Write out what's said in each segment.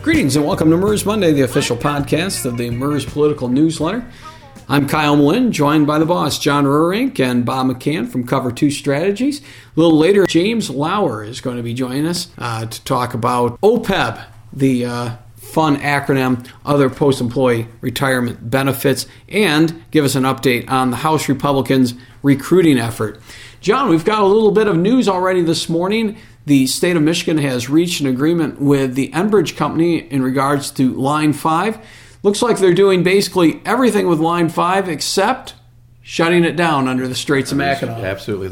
Greetings and welcome to MERS Monday, the official podcast of the MERS Political Newsletter. I'm Kyle Malin, joined by the boss, John Rurink, and Bob McCann from Cover 2 Strategies. A little later, James Lauer is going to be joining us to talk about OPEB, the fun acronym, other post-employee retirement benefits, and give us an update on the House Republicans' recruiting effort. John, we've got a little bit of news already this morning. The state of Michigan has reached an agreement with the Enbridge company in regards to Line 5. Looks like they're doing basically everything with Line 5 except shutting it down under the Straits of Mackinac. Absolutely.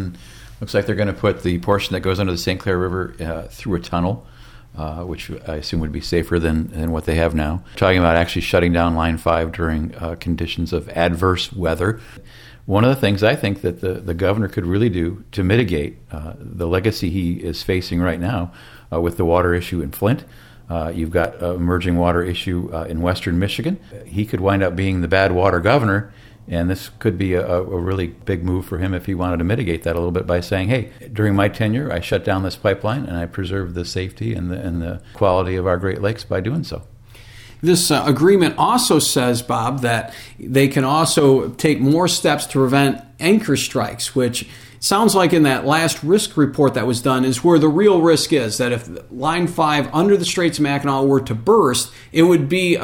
Looks like they're going to put the portion that goes under the St. Clair River through a tunnel, which I assume would be safer than what they have now. Talking about actually shutting down Line 5 during conditions of adverse weather. One of the things I think that the governor could really do to mitigate the legacy he is facing right now with the water issue in Flint. You've got an emerging water issue in western Michigan. He could wind up being the bad water governor, and this could be a really big move for him if he wanted to mitigate that a little bit by saying, hey, during my tenure, I shut down this pipeline and I preserved the safety and the quality of our Great Lakes by doing so. This agreement also says, Bob, that they can also take more steps to prevent anchor strikes, which sounds like in that last risk report that was done is where the real risk is, that if Line 5 under the Straits of Mackinac were to burst, it would be a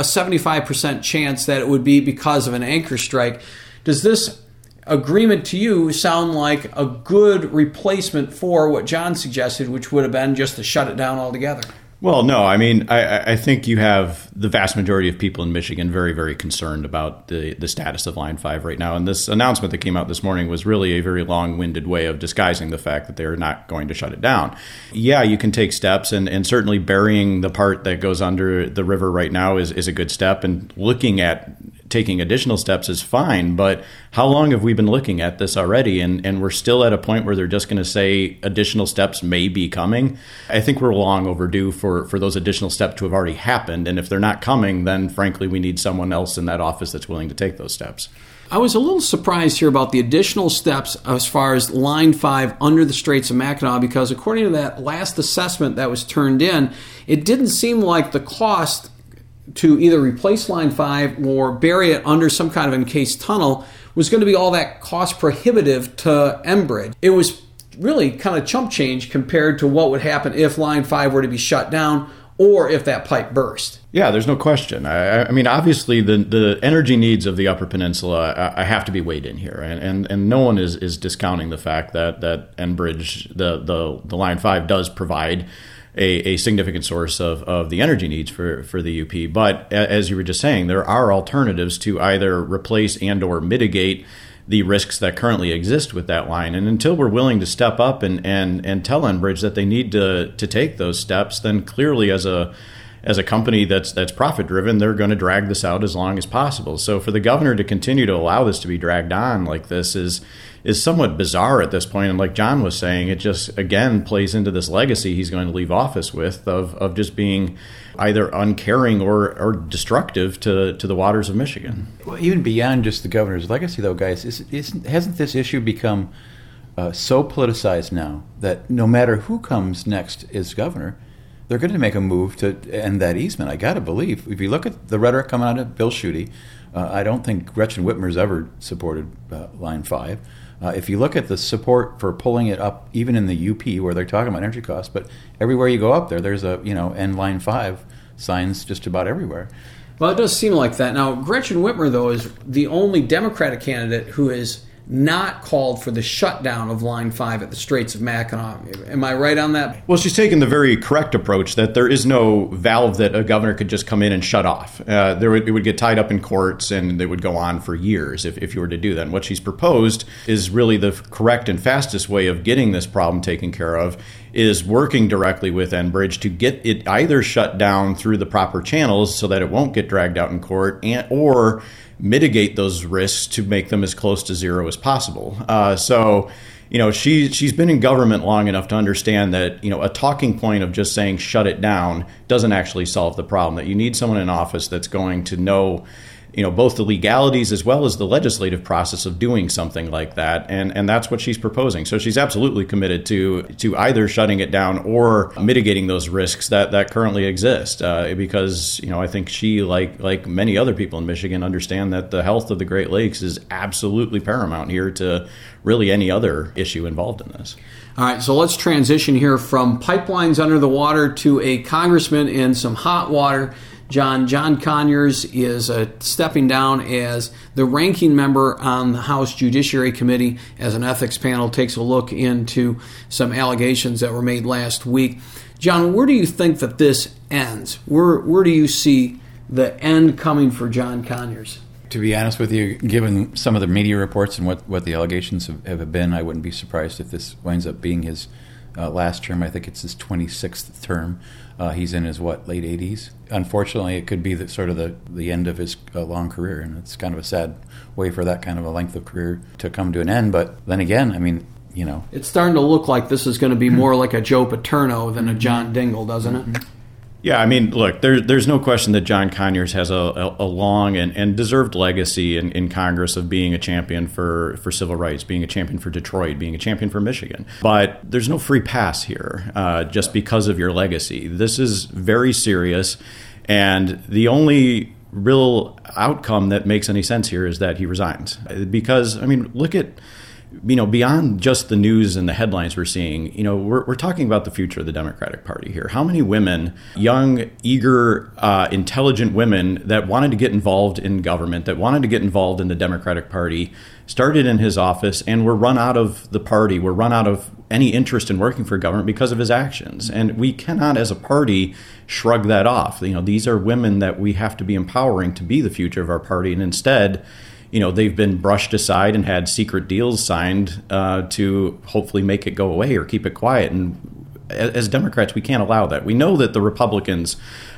75% chance that it would be because of an anchor strike. Does this agreement to you sound like a good replacement for what John suggested, which would have been just to shut it down altogether? Well, no. I mean, I think you have the vast majority of people in Michigan very, very concerned about the status of Line 5 right now. And this announcement that came out this morning was really a very long-winded way of disguising the fact that they're not going to shut it down. Yeah, you can take steps, and certainly burying the part that goes under the river right now is a good step. And looking at taking additional steps is fine, but how long have we been looking at this already? And we're still at a point where they're just going to say additional steps may be coming. I think we're long overdue for those additional steps to have already happened. And if they're not coming, then frankly, we need someone else in that office that's willing to take those steps. I was a little surprised here about the additional steps as far as Line 5 under the Straits of Mackinac, because according to that last assessment that was turned in, it didn't seem like the cost to either replace Line 5 or bury it under some kind of encased tunnel was going to be all that cost prohibitive to Enbridge. It was really kind of chump change compared to what would happen if Line 5 were to be shut down or if that pipe burst. Yeah, there's no question. I mean, obviously, the energy needs of the Upper Peninsula I have to be weighed in here, and no one is discounting the fact that Enbridge, the Line 5, does provide a significant source of the energy needs for the UP. But as you were just saying, there are alternatives to either replace and or mitigate the risks that currently exist with that line. And until we're willing to step up and tell Enbridge that they need to take those steps, then clearly as a company that's profit driven, they're going to drag this out as long as possible. So for the governor to continue to allow this to be dragged on like this is somewhat bizarre at this point. And like John was saying, it just, again, plays into this legacy he's going to leave office with of just being either uncaring or destructive to the waters of Michigan. Well, even beyond just the governor's legacy, though, guys, hasn't this issue become so politicized now that no matter who comes next as governor, they're going to make a move to end that easement? I got to believe. If you look at the rhetoric coming out of Bill Schuette, I don't think Gretchen Whitmer's ever supported Line 5. If you look at the support for pulling it up, even in the UP where they're talking about energy costs, but everywhere you go up there's a, end Line 5 signs just about everywhere. Well, it does seem like that. Now, Gretchen Whitmer, though, is the only Democratic candidate who is not called for the shutdown of Line 5 at the Straits of Mackinac. Am I right on that? Well, she's taken the very correct approach that there is no valve that a governor could just come in and shut off. It would get tied up in courts, and it would go on for years if you were to do that. And what she's proposed is really the correct and fastest way of getting this problem taken care of, is working directly with Enbridge to get it either shut down through the proper channels so that it won't get dragged out in court, or mitigate those risks to make them as close to zero as possible. So she's been in government long enough to understand that, a talking point of just saying shut it down doesn't actually solve the problem, that you need someone in office that's going to know both the legalities as well as the legislative process of doing something like that. And that's what she's proposing. So she's absolutely committed to either shutting it down or mitigating those risks that currently exist. Because, I think she, like many other people in Michigan, understand that the health of the Great Lakes is absolutely paramount here to really any other issue involved in this. All right, so let's transition here from pipelines under the water to a congressman in some hot water. John Conyers is stepping down as the ranking member on the House Judiciary Committee as an ethics panel takes a look into some allegations that were made last week. John, where do you think that this ends? Where do you see the end coming for John Conyers? To be honest with you, given some of the media reports and what the allegations have been, I wouldn't be surprised if this winds up being his last term. I think it's his 26th term. He's in his, late 80s. Unfortunately, it could be the end of his long career, and it's kind of a sad way for that kind of a length of career to come to an end. But then again, it's starting to look like this is going to be more like a Joe Paterno than a John Dingell, doesn't it? Yeah, look, there's no question that John Conyers has a long and deserved legacy in Congress of being a champion for civil rights, being a champion for Detroit, being a champion for Michigan. But there's no free pass here just because of your legacy. This is very serious, and the only real outcome that makes any sense here is that he resigns. Because, look at... beyond just the news and the headlines we're seeing, we're talking about the future of the Democratic Party here. How many women, young, eager, intelligent women that wanted to get involved in government, that wanted to get involved in the Democratic Party, started in his office and were run out of the party, were run out of any interest in working for government because of his actions. And we cannot, as a party, shrug that off. These are women that we have to be empowering to be the future of our party, and instead, they've been brushed aside and had secret deals signed to hopefully make it go away or keep it quiet. And as Democrats, we can't allow that. We know that the Republicans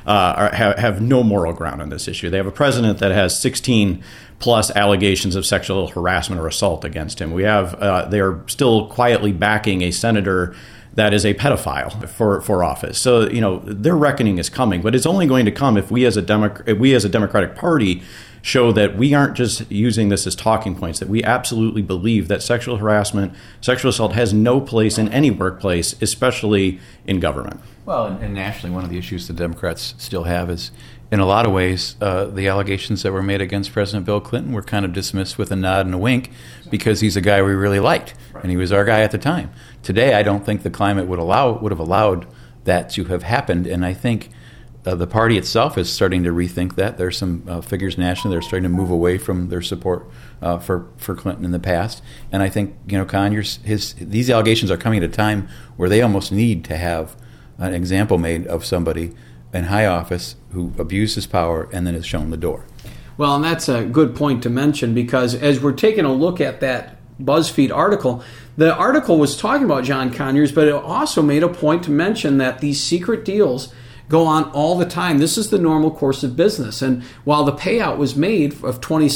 have no moral ground on this issue. They have a president that has 16 plus allegations of sexual harassment or assault against him. We have they are still quietly backing a senator that is a pedophile for office. So, their reckoning is coming, but it's only going to come if we as a Democratic Party show that we aren't just using this as talking points, that we absolutely believe that sexual harassment, sexual assault has no place in any workplace, especially in government. Well, and nationally, one of the issues the Democrats still have is, in a lot of ways, the allegations that were made against President Bill Clinton were kind of dismissed with a nod and a wink because he's a guy we really liked, and he was our guy at the time. Today, I don't think the climate would have allowed that to have happened, and I think the party itself is starting to rethink that. There's some figures nationally that are starting to move away from their support for Clinton in the past. And I think, Conyers, these allegations are coming at a time where they almost need to have an example made of somebody in high office who abused his power and then is shown the door. Well, and that's a good point to mention, because as we're taking a look at that BuzzFeed article, the article was talking about John Conyers, but it also made a point to mention that these secret deals go on all the time. This is the normal course of business. And while the payout was made of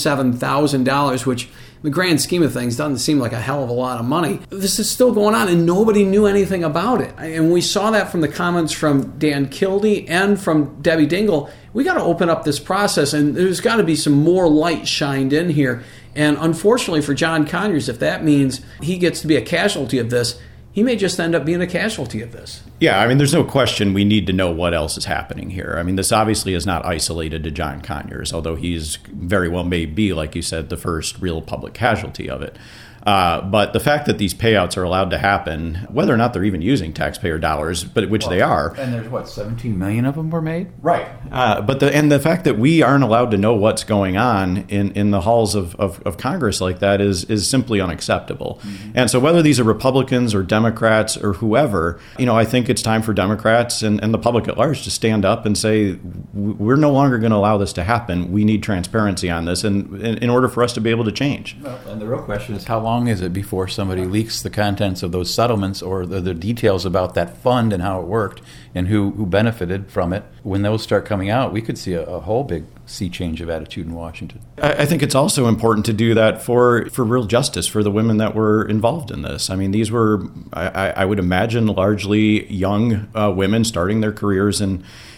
$27,000, which in the grand scheme of things doesn't seem like a hell of a lot of money, this is still going on and nobody knew anything about it. And we saw that from the comments from Dan Kildee and from Debbie Dingell. We got to open up this process, and there's got to be some more light shined in here. And unfortunately for John Conyers, if that means he gets to be a casualty of this, he may just end up being a casualty of this. Yeah, there's no question we need to know what else is happening here. This obviously is not isolated to John Conyers, although he's very well may be, like you said, the first real public casualty of it. But the fact that these payouts are allowed to happen, whether or not they're even using taxpayer dollars, but which they are. And there's 17 million of them were made? Right. But the fact that we aren't allowed to know what's going on in the halls of Congress like that is simply unacceptable. Mm-hmm. And so whether these are Republicans or Democrats or whoever, I think it's time for Democrats and the public at large to stand up and say, we're no longer going to allow this to happen. We need transparency on this and in order for us to be able to change. Well, and the real question is, how long is it before somebody leaks the contents of those settlements or the details about that fund and how it worked and who benefited from it? When those start coming out, we could see a whole big sea change of attitude in Washington. I think it's also important to do that for real justice for the women that were involved in this. These were, I would imagine, largely young women starting their careers in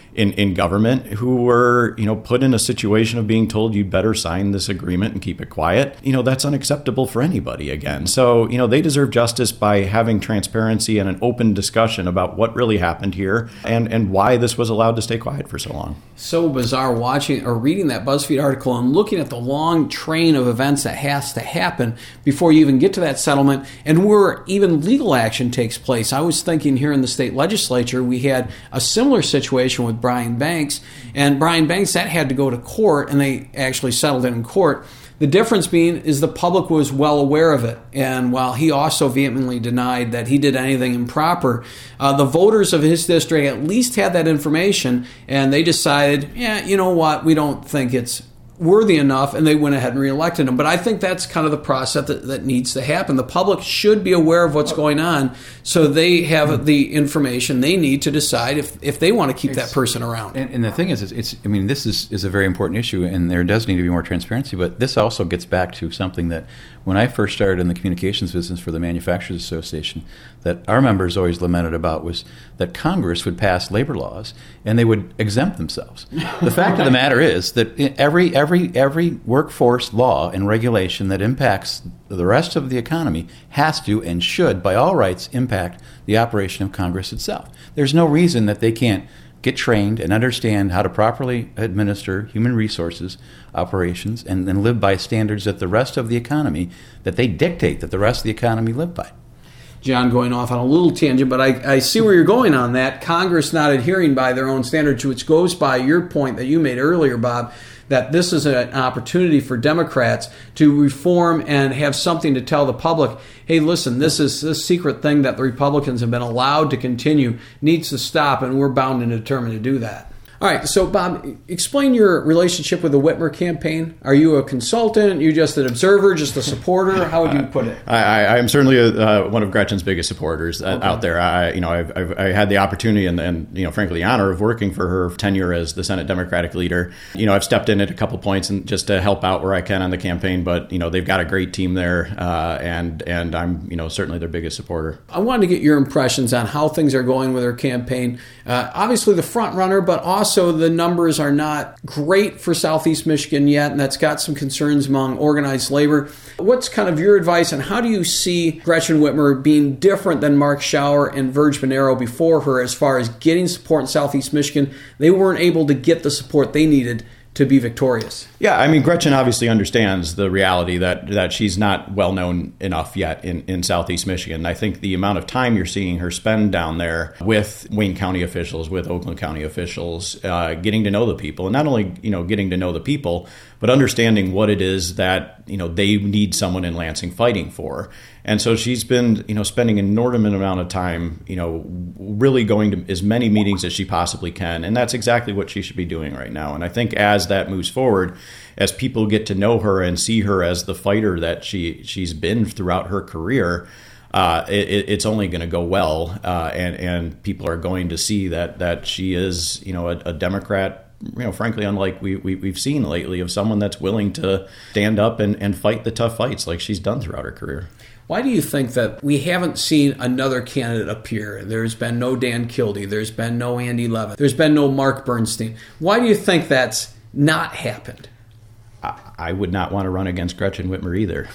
in government who were, put in a situation of being told you better sign this agreement and keep it quiet. That's unacceptable for anybody again. So, they deserve justice by having transparency and an open discussion about what really happened here and why this was allowed to stay quiet for so long. So bizarre watching or reading that BuzzFeed article and looking at the long train of events that has to happen before you even get to that settlement and where even legal action takes place. I was thinking here in the state legislature, we had a similar situation with Brian Banks, and Brian Banks, that had to go to court, and they actually settled it in court. The difference being is the public was well aware of it, and while he also vehemently denied that he did anything improper, the voters of his district at least had that information, and they decided, you know what, we don't think it's worthy enough, and they went ahead and reelected him. But I think that's kind of the process that needs to happen. The public should be aware of what's going on so they have the information they need to decide if they want to keep that person around. And the thing is, this is a very important issue, and there does need to be more transparency, but this also gets back to something that when I first started in the communications business for the Manufacturers Association, that our members always lamented about was that Congress would pass labor laws and they would exempt themselves. The fact of the matter is that every workforce law and regulation that impacts the rest of the economy has to and should, by all rights, impact the operation of Congress itself. There's no reason that they can't get trained and understand how to properly administer human resources operations and then live by standards that the rest of the economy, that they dictate that the rest of the economy live by. John, going off on a little tangent, but I see where you're going on that. Congress not adhering by their own standards, which goes by your point that you made earlier, Bob, that this is an opportunity for Democrats to reform and have something to tell the public. Hey, listen, this secret thing that the Republicans have been allowed to continue needs to stop, and we're bound and determined to do that. All right, so Bob, explain your relationship with the Whitmer campaign. Are you a consultant? You just an observer, just a supporter? How would you put it? I am certainly one of Gretchen's biggest supporters out there. I had the opportunity and frankly the honor of working for her tenure as the Senate Democratic leader. I've stepped in at a couple points and just to help out where I can on the campaign, but they've got a great team there, and I'm certainly their biggest supporter. I wanted to get your impressions on how things are going with her campaign. Obviously the front runner, but also the numbers are not great for Southeast Michigan yet, and that's got some concerns among organized labor. What's kind of your advice, and how do you see Gretchen Whitmer being different than Mark Schauer and Verge Bonero before her as far as getting support in Southeast Michigan? They weren't able to get the support they needed to be victorious. Yeah, Gretchen obviously understands the reality that she's not well known enough yet in Southeast Michigan. I think the amount of time you're seeing her spend down there with Wayne County officials, with Oakland County officials, getting to know the people, and not only getting to know the people, but understanding what it is that they need someone in Lansing fighting for. And so she's been spending an inordinate amount of time really going to as many meetings as she possibly can, and that's exactly what she should be doing right now. And I think as that moves forward, as people get to know her and see her as the fighter that she's been throughout her career, it's only going to go well, and people are going to see that she is a Democrat, frankly, unlike we've seen lately, of someone that's willing to stand up and fight the tough fights like she's done throughout her career. Why do you think that we haven't seen another candidate appear? There's been no Dan Kildee. There's been no Andy Levin. There's been no Mark Bernstein. Why do you think that's not happened? I would not want to run against Gretchen Whitmer either.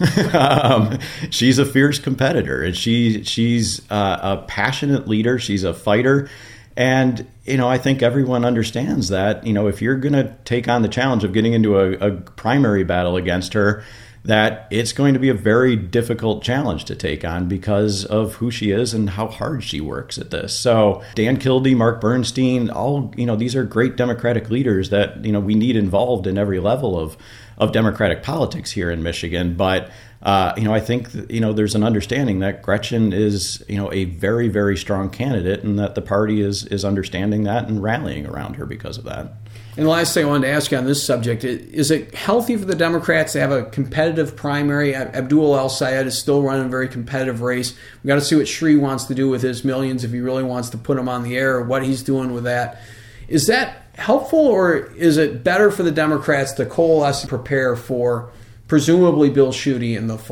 She's a fierce competitor, and she's a passionate leader. She's a fighter. And, I think everyone understands that, if you're going to take on the challenge of getting into a primary battle against her, that it's going to be a very difficult challenge to take on because of who she is and how hard she works at this. So Dan Kildee, Mark Bernstein, all, these are great Democratic leaders that, we need involved in every level of Democratic politics here in Michigan. But, I think, there's an understanding that Gretchen is, a very, very strong candidate, and that the party is understanding that and rallying around her because of that. And the last thing I wanted to ask you on this subject, is it healthy for the Democrats to have a competitive primary? Abdul El-Sayed is still running a very competitive race. We've got to see what Shree wants to do with his millions, if he really wants to put them on the air, or what he's doing with that. Is that helpful, or is it better for the Democrats to coalesce and prepare for presumably Bill Schuette in the fall?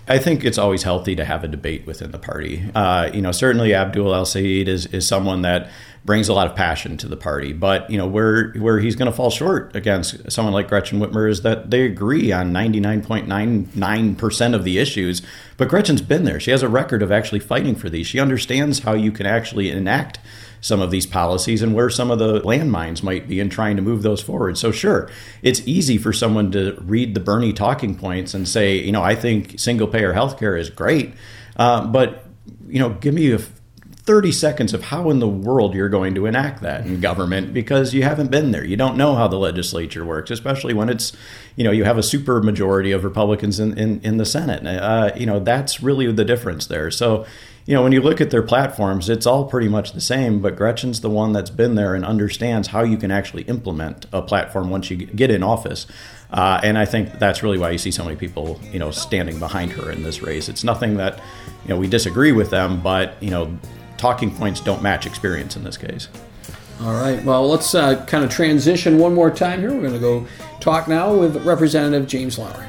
I think it's always healthy to have a debate within the party. Certainly Abdul El-Sayed is someone that brings a lot of passion to the party. But, where he's going to fall short against someone like Gretchen Whitmer is that they agree on 99.99% of the issues. But Gretchen's been there. She has a record of actually fighting for these. She understands how you can actually enact some of these policies and where some of the landmines might be in trying to move those forward. So sure, it's easy for someone to read the Bernie talking points and say, I think single-payer healthcare is great, but give me 30 seconds of how in the world you're going to enact that in government, because you haven't been there. You don't know how the legislature works, especially when it's, you have a super majority of Republicans in the Senate. That's really the difference there. So, when you look at their platforms, it's all pretty much the same, but Gretchen's the one that's been there and understands how you can actually implement a platform once you get in office. And I think that's really why you see so many people, standing behind her in this race. It's nothing that, we disagree with them, but, talking points don't match experience in this case. All right. Well, let's kind of transition one more time here. We're going to go talk now with Representative James Lowry.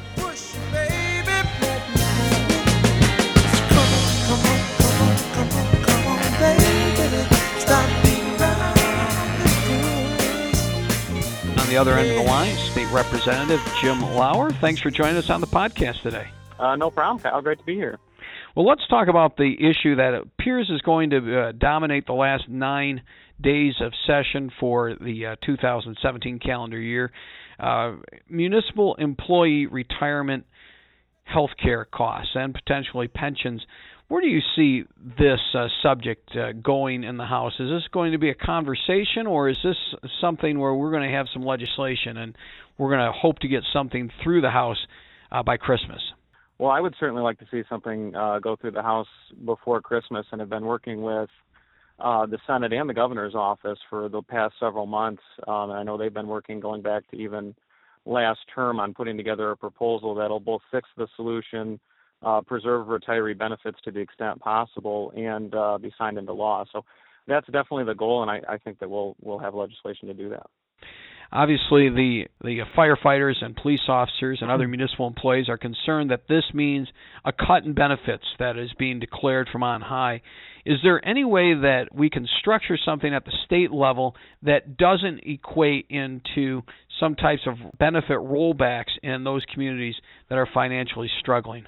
On the other end of the line, State Representative Jim Lauer. Thanks for joining us on the podcast today. No problem, Kyle. Great to be here. Well, let's talk about the issue that appears is going to dominate the last 9 days of session for the 2017 calendar year. Municipal employee retirement health care costs and potentially pensions. Where do you see this subject going in the House? Is this going to be a conversation, or is this something where we're going to have some legislation and we're going to hope to get something through the House by Christmas? Well, I would certainly like to see something go through the House before Christmas, and have been working with the Senate and the governor's office for the past several months. I know they've been working going back to even last term on putting together a proposal that'll both fix the solution, preserve retiree benefits to the extent possible, and be signed into law. So that's definitely the goal, and I think that we'll have legislation to do that. Obviously, the firefighters and police officers and other municipal employees are concerned that this means a cut in benefits that is being declared from on high. Is there any way that we can structure something at the state level that doesn't equate into some types of benefit rollbacks in those communities that are financially struggling?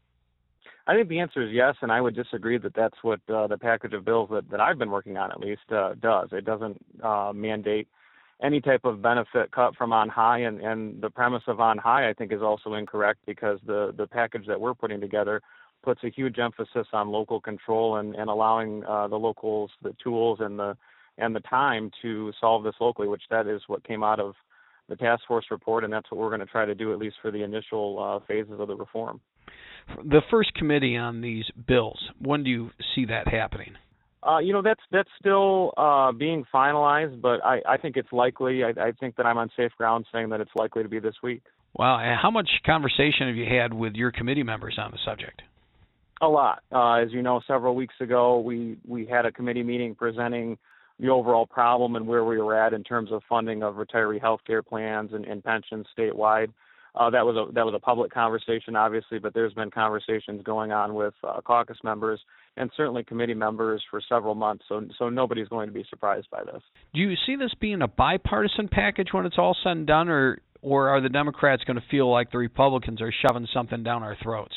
I think the answer is yes, and I would disagree that that's what the package of bills that I've been working on at least does. It doesn't mandate any type of benefit cut from on high, and the premise of on high I think is also incorrect, because the package that we're putting together puts a huge emphasis on local control and allowing the locals the tools and the time to solve this locally, which that is what came out of the task force report, and that's what we're going to try to do, at least for the initial phases of the reform. The first committee on these bills, when do you see that happening? That's still being finalized, but I think it's likely. I think that I'm on safe ground saying that it's likely to be this week. Wow. How much conversation have you had with your committee members on the subject? A lot. As you know, several weeks ago, we had a committee meeting presenting the overall problem and where we were at in terms of funding of retiree health care plans and pensions statewide. That was a public conversation, obviously, but there's been conversations going on with caucus members and certainly committee members for several months, so nobody's going to be surprised by this. Do you see this being a bipartisan package when it's all said and done, or are the Democrats going to feel like the Republicans are shoving something down our throats?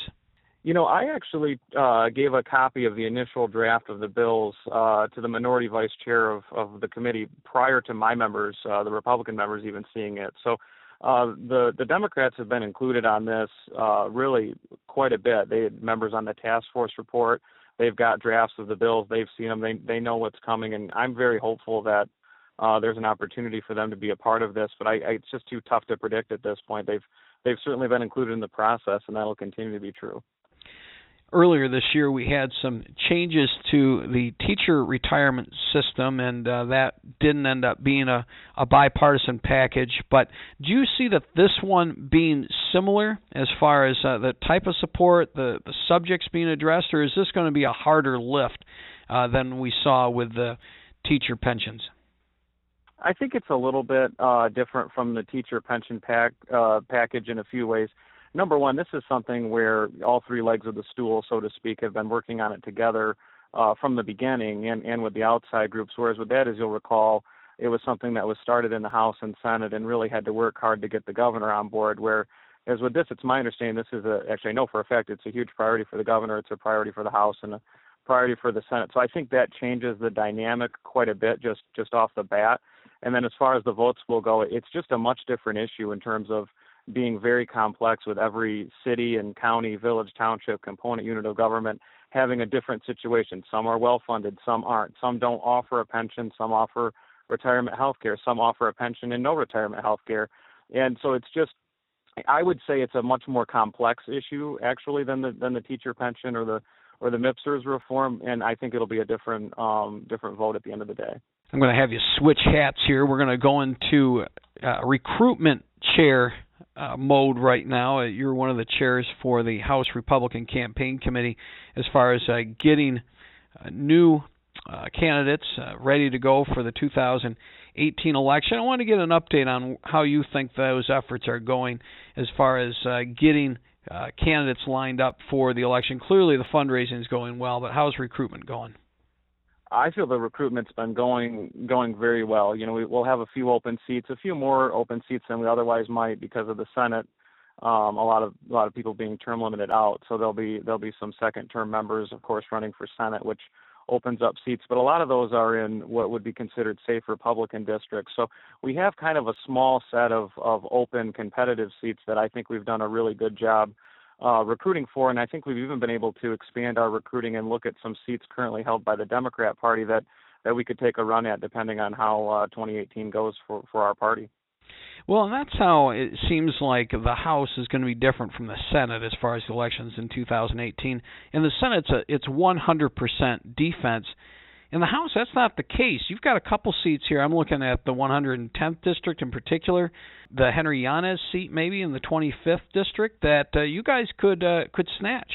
I actually gave a copy of the initial draft of the bills to the minority vice chair of the committee prior to my members, the Republican members, even seeing it. So the Democrats have been included on this really quite a bit. They had members on the task force report. They've got drafts of the bills. They've seen them. They know what's coming, and I'm very hopeful that there's an opportunity for them to be a part of this. But it's just too tough to predict at this point. They've certainly been included in the process, and that'll continue to be true. Earlier this year, we had some changes to the teacher retirement system, and that didn't end up being a bipartisan package. But do you see that this one being similar as far as the type of support, the subjects being addressed, or is this going to be a harder lift than we saw with the teacher pensions? I think it's a little bit different from the teacher pension package in a few ways. number one, this is something where all three legs of the stool, so to speak, have been working on it together from the beginning and with the outside groups. Whereas with that, as you'll recall, it was something that was started in the House and Senate and really had to work hard to get the governor on board. Whereas with this, it's my understanding this is actually I know for a fact it's a huge priority for the governor, it's a priority for the House, and a priority for the Senate. So I think that changes the dynamic quite a bit just off the bat. And then as far as the votes will go, it's just a much different issue in terms of being very complex with every city and county, village, township, component unit of government having a different situation. Some are well-funded, some aren't. Some don't offer a pension, some offer retirement health care, some offer a pension and no retirement health care. And so it's just, I would say it's a much more complex issue actually than the teacher pension or the MIPSERS reform, and I think it'll be a different vote at the end of the day. I'm going to have you switch hats here. We're going to go into recruitment chair mode right now. You're one of the chairs for the House Republican Campaign Committee as far as getting new candidates ready to go for the 2018 election. I want to get an update on how you think those efforts are going as far as getting candidates lined up for the election. Clearly the fundraising is going well, but how's recruitment going? I feel the recruitment's been going very well. You know, we'll have a few open seats, a few more open seats than we otherwise might because of the Senate. A lot of people being term limited out, so there'll be some second term members, of course, running for Senate, which opens up seats. But a lot of those are in what would be considered safe Republican districts. So we have kind of a small set of open competitive seats that I think we've done a really good job recruiting for, and I think we've even been able to expand our recruiting and look at some seats currently held by the Democrat Party that we could take a run at depending on how 2018 goes for our party. Well, and that's how it seems like the House is going to be different from the Senate as far as the elections in 2018. In the Senate, it's 100% defense. In the House, that's not the case. You've got a couple seats here. I'm looking at the 110th district in particular, the Henry Yanez seat maybe in the 25th district that you guys could snatch.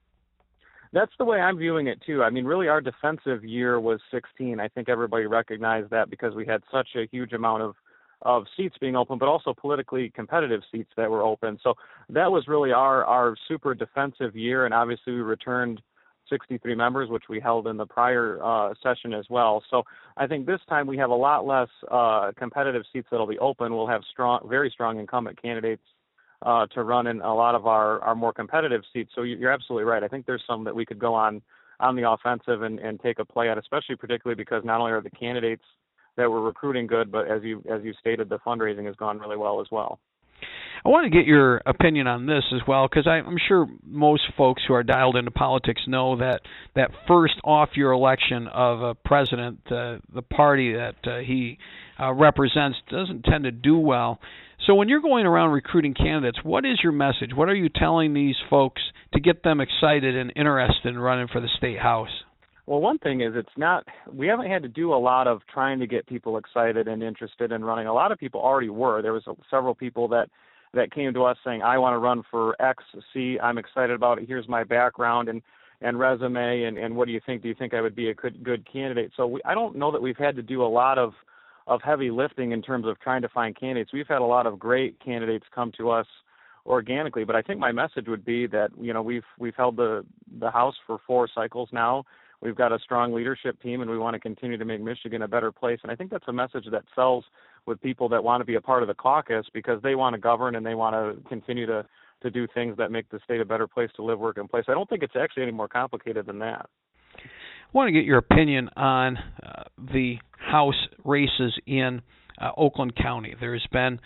That's the way I'm viewing it too. I mean, really, our defensive year was 16. I think everybody recognized that because we had such a huge amount of seats being open, but also politically competitive seats that were open. So that was really our super defensive year, and obviously we returned 63 members, which we held in the prior session as well. So I think this time we have a lot less competitive seats that'll be open. We'll have very strong incumbent candidates to run in a lot of our more competitive seats. So you're absolutely right. I think there's some that we could go on the offensive and take a play at, especially particularly because not only are the candidates that we're recruiting good, but as you stated, the fundraising has gone really well as well. I want to get your opinion on this as well, because I'm sure most folks who are dialed into politics know that first off-year election of a president, the party that he represents doesn't tend to do well. So when you're going around recruiting candidates, what is your message? What are you telling these folks to get them excited and interested in running for the state house? Well, one thing is we haven't had to do a lot of trying to get people excited and interested in running. A lot of people already were. There was several people that came to us saying, I want to run for X, C, I'm excited about it, here's my background and resume, and what do you think? Do you think I would be a good candidate? So I don't know that we've had to do a lot of heavy lifting in terms of trying to find candidates. We've had a lot of great candidates come to us organically, but I think my message would be that, you know, we've held the House for 4 cycles now. We've got a strong leadership team, and we want to continue to make Michigan a better place. And I think that's a message that sells with people that want to be a part of the caucus because they want to govern and they want to continue to do things that make the state a better place to live, work, and play. So I don't think it's actually any more complicated than that. I want to get your opinion on the House races in Oakland County. There's been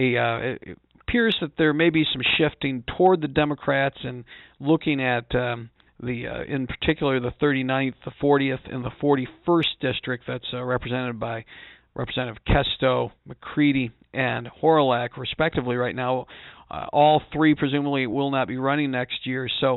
it appears that there may be some shifting toward the Democrats and looking at in particular the 39th, the 40th, and the 41st district that's represented by Representative Kesto, McCready, and Horlak, respectively, right now. All three presumably will not be running next year. So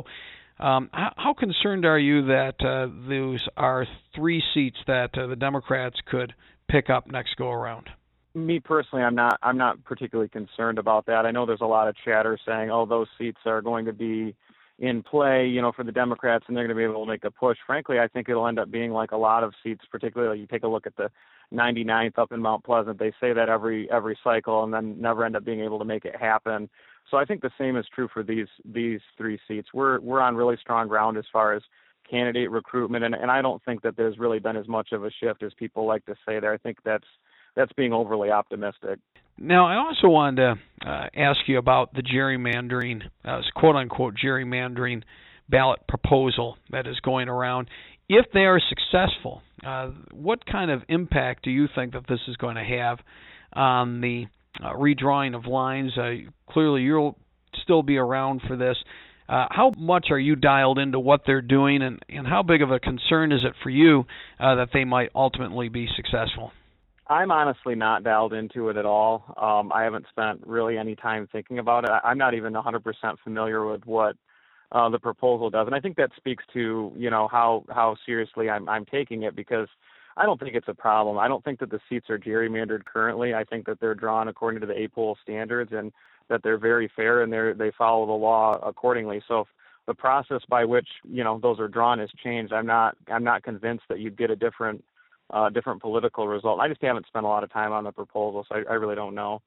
how concerned are you that those are 3 seats that the Democrats could pick up next go-around? Me personally, I'm not particularly concerned about that. I know there's a lot of chatter saying, oh, those seats are going to be in play, you know, for the Democrats, and they're going to be able to make a push. Frankly, I think it'll end up being like a lot of seats, particularly you take a look at the 99th up in Mount Pleasant. They say that every cycle and then never end up being able to make it happen. So I think the same is true for these 3 seats. We're on really strong ground as far as candidate recruitment, and I don't think that there's really been as much of a shift as people like to say there. I think that's being overly optimistic. Now, I also wanted to ask you about the gerrymandering, quote-unquote gerrymandering ballot proposal that is going around. If they are successful, what kind of impact do you think that this is going to have on the redrawing of lines? Clearly, you'll still be around for this. How much are you dialed into what they're doing, and how big of a concern is it for you that they might ultimately be successful? I'm honestly not dialed into it at all. I haven't spent really any time thinking about it. I'm not even 100% familiar with what the proposal does, and I think that speaks to how seriously I'm taking it, because I don't think it's a problem. I don't think that the seats are gerrymandered currently. I think that they're drawn according to the APOL standards and that they're very fair and they follow the law accordingly. So if the process by which those are drawn has changed, I'm not convinced that you'd get a different political result. I just haven't spent a lot of time on the proposal, so I really don't know.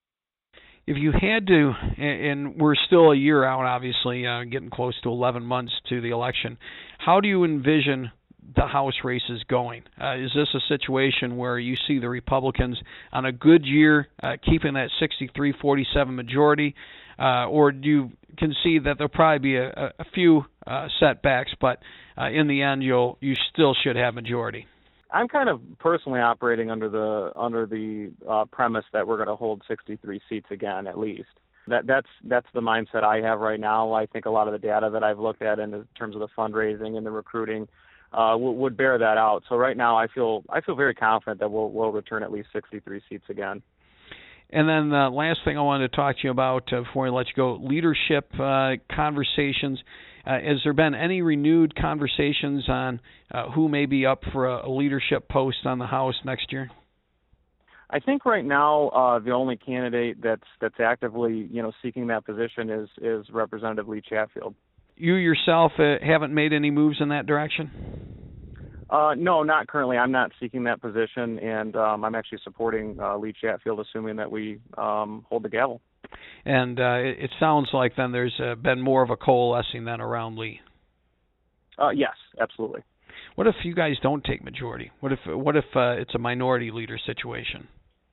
If you had to, and we're still a year out, obviously, getting close to 11 months to the election, how do you envision the House races going? Is this a situation where you see the Republicans on a good year keeping that 63-47 majority, or do you concede that there'll probably be a few setbacks, but in the end you still should have majority? I'm kind of personally operating under the premise that we're going to hold 63 seats again, at least. That's the mindset I have right now. I think a lot of the data that I've looked at in terms of the fundraising and the recruiting would bear that out. So right now, I feel very confident that we'll return at least 63 seats again. And then the last thing I wanted to talk to you about before I let you go, leadership conversations. Has there been any renewed conversations on who may be up for a leadership post on the House next year? I think right now the only candidate that's actively seeking that position is Representative Lee Chatfield. You yourself haven't made any moves in that direction? No, not currently. I'm not seeking that position, and I'm actually supporting Lee Chatfield, assuming that we hold the gavel. And it sounds like then there's been more of a coalescing then around Lee. Yes, absolutely. What if you guys don't take majority? What if it's a minority leader situation?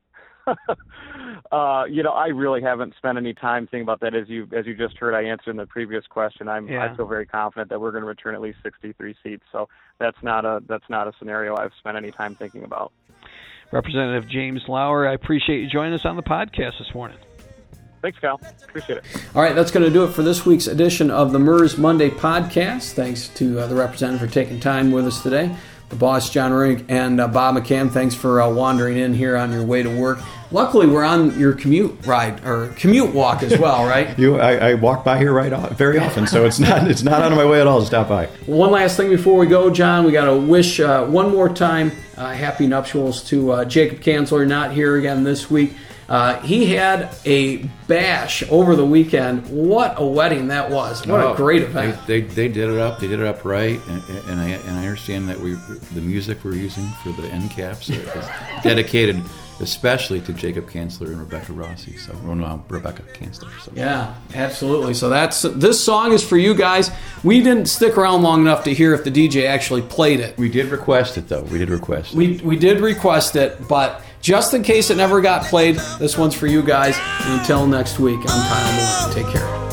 I really haven't spent any time thinking about that. As you just heard, I answered in the previous question. I feel very confident that we're going to return at least 63 seats. So that's not a scenario I've spent any time thinking about. Representative James Lauer, I appreciate you joining us on the podcast this morning. Thanks, Kyle. Appreciate it. All right, that's going to do it for this week's edition of the MERS Monday podcast. Thanks to the representative for taking time with us today. The boss, John Rurink, and Bob McCann, thanks for wandering in here on your way to work. Luckily, we're on your commute walk as well, right? I walk by here very often, so it's not on my way at all to stop by. One last thing before we go, John, we got to wish one more time happy nuptials to Jacob Kanzler, not here again this week. He had a bash over the weekend. What a wedding that was! What a great event. They did it up. They did it up right, and I understand that the music we're using for the end caps is dedicated especially to Jacob Kanzler and Rebecca Rossi. So Rebecca Kanzler. So. Yeah, absolutely. So this song is for you guys. We didn't stick around long enough to hear if the DJ actually played it. We did request it, though. We did request it. We did request it, but just in case it never got played, this one's for you guys. And until next week, I'm Kyle Moore. Take care.